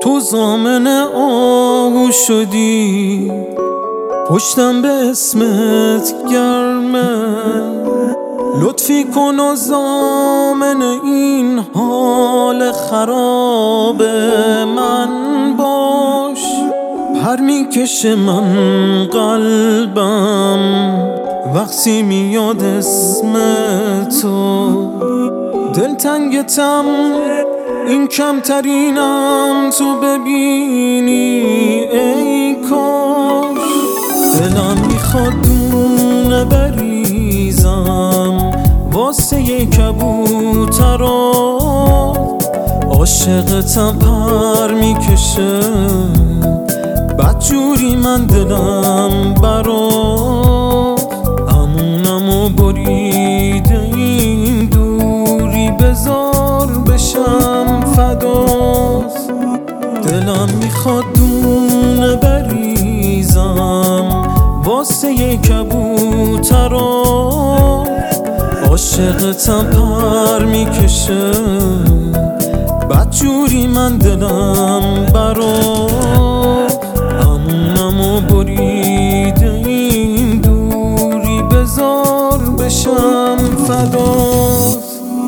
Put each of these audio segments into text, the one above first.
تو ضامن آهو شدی، پشتم به اسمت گرمه. لطفی کن و ضامن این حال خراب من باش. پر میکشه من قلبم وقتی میاد اسم تو. دلتنگتم این کمترینم تو ببینی ای کاش. دلم میخواد دونه بریزم واسه یه کبوترات. عاشقتم پر میکشه بدجوری من دلم برات. امونمو بریده این دوری بذار بشم فدات. دلم میخواد دونه بریزم واسه یه کبوترات. عاشقتم پر میکشه بدجوری من دلم برات. امونمو بریده این دوری بذار بشم فدات.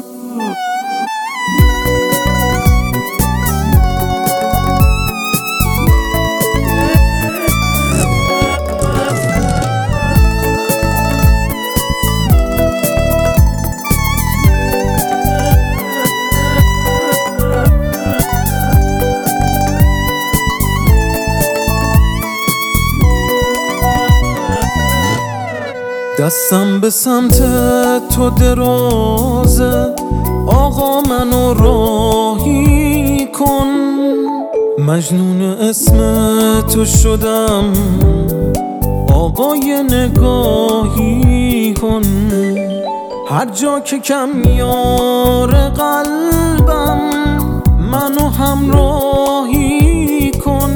دستم به سمت تو درازه، آقا منو راهی کن. مجنون اسم تو شدم، آقای نگاهی کن. هر جا که کم میاره قلبم منو همراهی کن.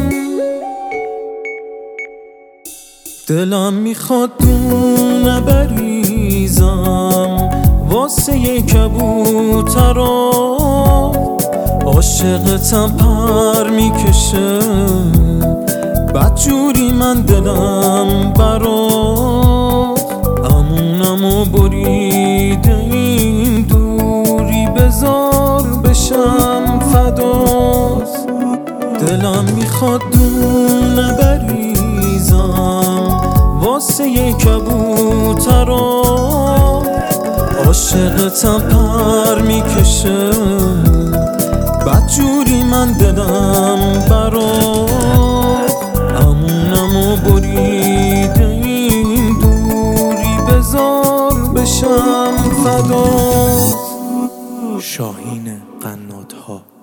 دلم میخواد دونه بریزم واسه یه کبوترات. عاشقتم پر میکشه بدجوری من دلم برات. امونمو بریده این دوری بذار بشم فدات. دلم میخواد دونه بریزم واسه یه کبوترات. عاشقتم پر میکشه بدجوری من دلم برات. امونمو بریده این دوری بذار بشم فدات. شاهین قنات‌ها.